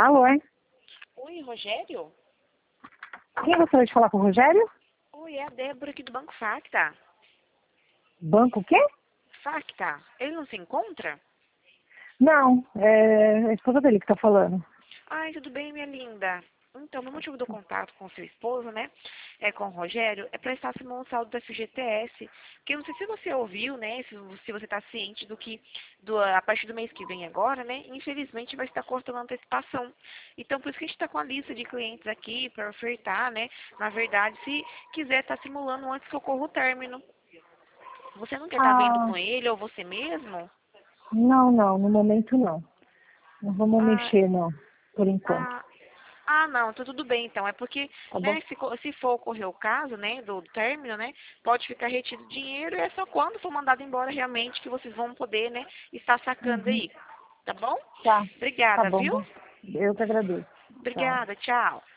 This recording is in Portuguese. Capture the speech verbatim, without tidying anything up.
Alô, é? Oi, Rogério? Quem gostaria de falar com o Rogério? Oi, é a Débora aqui do Banco Facta. Banco o quê? Facta, ele não se encontra? Não, é a esposa dele que tá falando. Ai, tudo bem, minha linda? Então, meu motivo do contato com seu esposo, né, é com o Rogério, é para estar simulando o saldo do F G T S. Porque eu não sei se você ouviu, né, se, se você está ciente do que, do, a partir do mês que vem agora, né, infelizmente vai estar cortando a antecipação. Então, por isso que a gente está com a lista de clientes aqui para ofertar, né, na verdade, se quiser estar simulando antes que ocorra o término. Você não quer estar vendo Ah, com ele ou você mesmo? não, não, no momento não. Não vamos Ah, mexer, não, por enquanto. ah, ah, não, tá tudo bem então. É porque, Tá bom? né, se, co- se for ocorrer o caso, né, do término, né, pode ficar retido dinheiro e é só quando for mandado embora realmente que vocês vão poder, né, estar sacando Uhum. aí. Tá bom? Tá, tá Obrigada, viu? bom. Eu que agradeço. Tchau. Obrigada, tchau.